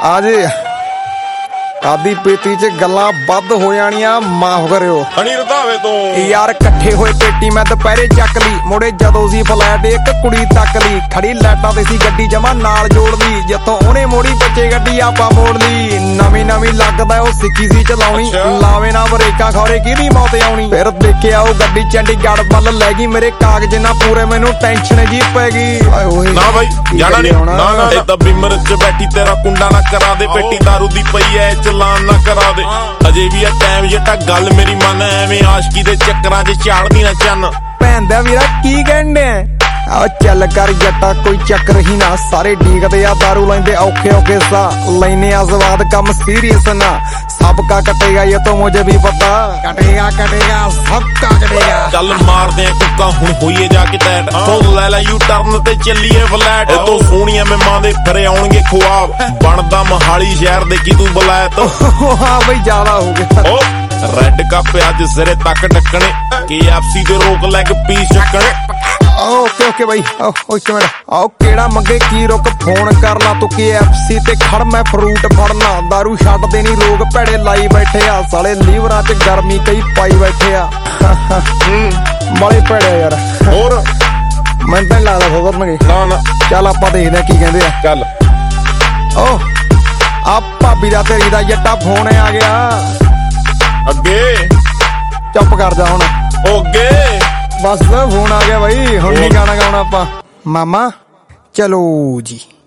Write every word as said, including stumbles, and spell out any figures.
ਆ ਜੇ ਆਦੀ ਪੇਟੀ ਚ ਗੱਲਾਂ ਵੱਧ ਹੋ ਜਾਣੀਆਂ, ਮਾਫ ਕਰਿਓ ਹਣੀ ਰਧਾਵੇ ਤੋਂ ਯਾਰ। ਇਕੱਠੇ ਹੋਏ ਪੇਟੀ ਮੈਂ ਦੁਪਹਿਰੇ ਚੱਕ ਲਈ, ਮੁੜੇ ਜਦੋਂ ਸੀ ਫਲੈਟ ਇੱਕ ਕੁੜੀ ਤੱਕ ਲਈ। ਖੜੀ ਲਾਈਟਾਂ ਤੇ ਸੀ ਗੱਡੀ ਜਮਾ ਨਾਲ ਜੋੜ ਲਈ, ਜਿੱਥੋਂ ਉਹਨੇ ਮੋੜੀ ਬੱਚੇ ਗੱਡੀ ਆਪਾਂ ਮੋੜ ਲਈ। ਨਵੀਂ ਨਵੀਂ ਲੱਗਦਾ ਉਹ ਸਿੱਖੀ ਸੀ ਚਲਾਉਣੀ, ਲਾਵੇ ਨਾ ਬਰੇਕਾਂ ਖੌਰੇ ਕਿਹਦੀ ਮੌਤ ਆਉਣੀ। ਫਿਰ ਦੇਖਿਆ ਉਹ ਗੱਡੀ ਚੰਡੀਗੜ੍ਹ ਵੱਲ ਲੈ ਗਈ, ਮੇਰੇ ਕਾਗਜ਼ ਨਾ ਪੂਰੇ ਮੈਨੂੰ ਟੈਨਸ਼ਨ ਜੀ ਪੈ ਗਈ। ਨਾ ਬਾਈ ਜਾਣਾ ਨਹੀਂ, ਨਾ ਨਾ ਏਦਾਂ ਬਿਮਰ ਚ ਬੈਠੀ ਤੇਰਾ ਕੁੰਡਾ ਨਾ ਕਰਾ ਦੇ। ਪੇਟੀ ਦਾਰੂ ਦੀ ਪਈ ਐ ਚਲਾਨ ਨਾ ਕਰਾ ਦੇ। ਅਜੇ ਵੀ ਆ ਟਾਈਮ ਜੱਟਾ ਗੱਲ ਮੇਰੀ ਮੰਨ, ਐਵੇਂ ਆਸ਼ਕੀ ਦੇ ਚੱਕਰਾਂ 'ਚ ਝਾੜਦੀ ਨਾ ਚੰਨ। ਭੈਣ ਦਾ ਵੀਰਾ ਕੀ ਕਹਿੰਦੇ ਆ ਚੱਲ ਕਰ ਜੱਟਾ ਕੋਈ ਚੱਕਰ ਹੀ ਨਾ, ਸਾਰੇ ਡੀਕਦੇ ਆ ਦਾਰੂ ਲੈਂਦੇ ਔਖੇ ਔਖੇ ਸਾ। ਲੈਨੇ ਆ ਸਵਾਦ ਕੰਮ ਸੀਰੀਅਸ ਨਾ, सबका कटेगा ये तो मुझे भी पता। कटेगा कटेगा सबका कटेगा। ਚੱਲ ਮਾਰਦੇ ਆ ਕੁੱਕਾ ਹੁਣ ਹੋਈਏ ਜਾ ਕੇ ਟੈਟ, ਤੂੰ ਲੈ ਲੈ ਯੂ ਟਰਨ ਤੇ ਚੱਲੀਏ ਫਲੈਟ। ਤੂੰ ਸੋਹਣੀਆਂ ਮਹਿਮਾਂ ਦੇ ਫਿਰ ਆਉਣਗੇ ਖੁਆਬ, ਬਣਦਾ ਮਹਾਲੀ ਸ਼ਹਿਰ ਦੇ ਕੀ ਤੂੰ ਬਲੈਤ। ਹਾਂ ਬਈ ਜ਼ਿਆਦਾ ਹੋ ਗਿਆ। ਰੈਡ ਕੱਪ ਅੱਜ ਸਿਰੇ ਤੱਕ ਢੱਕਣੇ, ਕੇ ਐਫ ਸੀ ਦੇ ਰੋਕ ਲੈਗ ਪੀਸ ਚੱਕਣੇ। ਓਕੇ ਓਕੇ ਬਾਈ ਇੱਕ ਮਿੰਟ ਆਓ ਕਿਹੜਾ ਮੰਗੇ ਕੀ ਰੁਕ ਫੋਨ ਕਰ ਲਾ ਤੂੰ ਕੇ ਐਫ ਸੀ ਤੇ ਖੜ ਮੈਂ ਫਰੂਟ ਫੜਨਾ। ਦਾਰੂ ਛੱਡ ਦੇਣੀ ਲੋਕ ਭੈੜੇ ਲਾਈ ਬੈਠੇ ਆ, ਸਾਲੇ ਲੀਵਰਾਂ 'ਚ ਗਰਮੀ ਕਈ ਪਾਈ ਬੈਠੇ ਆ। ਬੜੇ ਭੈੜੇ ਯਾਰ, ਹੋਰ ਮੈਨੂੰ ਤਾਂ ਲੱਗਦਾ ਸੁਧਰਨਗੇ। ਨਾ ਨਾ ਚੱਲ ਆਪਾਂ ਦੇਖਦੇ ਆ ਕੀ ਕਹਿੰਦੇ ਆ। ਚੱਲ ਓ ਆ ਭਾਬੀ ਦਾ ਤੇਰੀ ਦਾ ਜੱਟਾ ਫੋਨ ਆ ਗਿਆ। ਅੱਗੇ ਚੁੱਪ ਕਰ ਜਾ ਹੁਣ। ਓਕੇ ਬਸ ਫੋਨ ਆ ਗਿਆ ਬਾਈ, ਹੁਣ ਨਹੀਂ ਗਾਣਾ ਗਾਉਣਾ ਆਪਾਂ। ਮਾਮਾ ਚਲੋ ਜੀ।